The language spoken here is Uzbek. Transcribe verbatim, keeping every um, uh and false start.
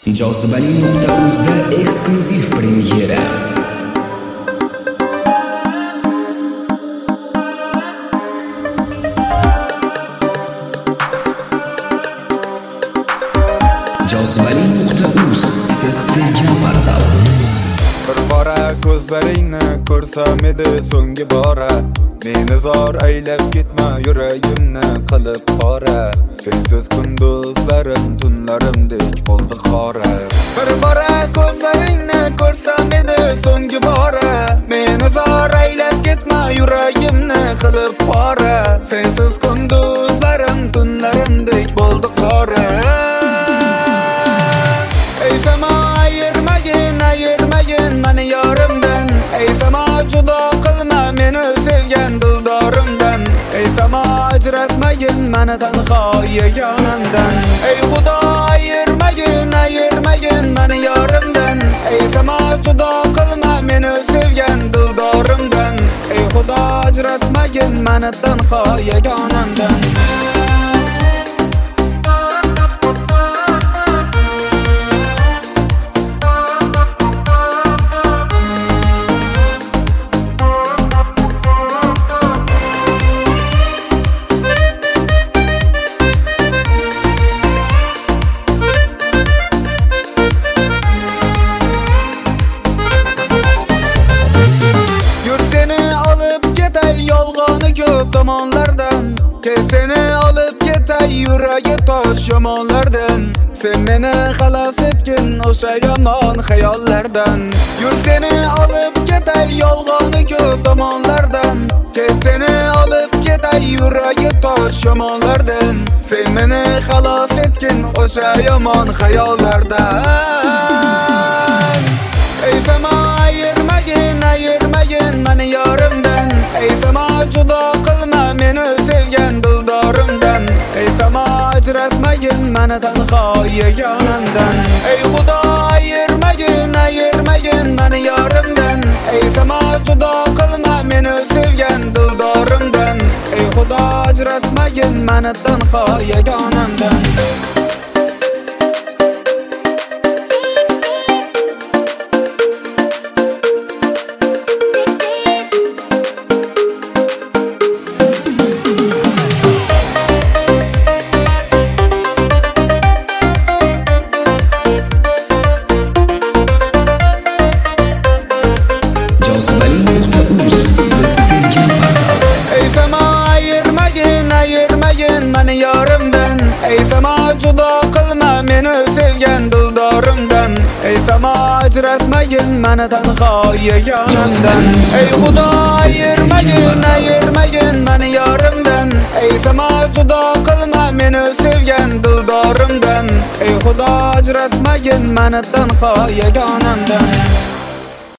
Jozibali nuqta uzda eksklyuziv premyera. Jozibali nuqta uz siz sevgan portal. Bir bora ko'zlaringni ko'rsam edi so'nggi bora, meni zor aylab ketma yuragimni qilib qora. Sensiz kunduzlarim tunlarimdek bo'ldi qora. Bir bora ko'zlaringni ko'rsam edi so'nggi bora, meni zor aylab ketma yuragimni qilib qora. Sensiz kunduzlarim tunlarimdek bo'ldi qora. Ey samo ayirmagin, ayirmagin meni yorimdan. Ey samo judo qilma meni sevgan dildorimdan. Ey samo ajratmagin meni tanho yegonamdan. Ey xudo ayirmagin, ayirmagin meni yorimdan. Ey samo judo qilma meni sevgan dildorimdan. Ey xudo ajratmagin meni tanho yegonamdan. Yolg'oni ko'p tomonlardan, Kes seni olib ketay yuragi tosh yomonlardan. Sen meni xalos etgin o'sha yomon xayollardan. Yur seni olib ketay yolg'oni ko'p tomonlardan, Kes seni olib ketay yuragi tosh yomonlardan. Sen meni xalos etgin o'sha yomon xayollardan. Ey samo ayirmagin, ayirmagin meni yorimdan. Ey samo judo qilma meni sevgan dildorimdan. Ey samo ajratmagin meni tanho yegonamdan. Ey xudo ayirmagin, ayirmagin meni yorimdan. Ey samo judo qilma meni sevgan dildorimdan. Ey xudo ajratmagin meni tanho yegonamdan. Meni yorimdan. Ey samo judo qilma meni sevgan dildorimdan. Ey samo ajratmagin meni tanho yegonamdan. Ey xudo ayirmagin, ayirmagin meni yorimdan. Ey samo judo qilma meni sevgan dildorimdan. Ey xudo ajratmagin meni tanho yegonamdan.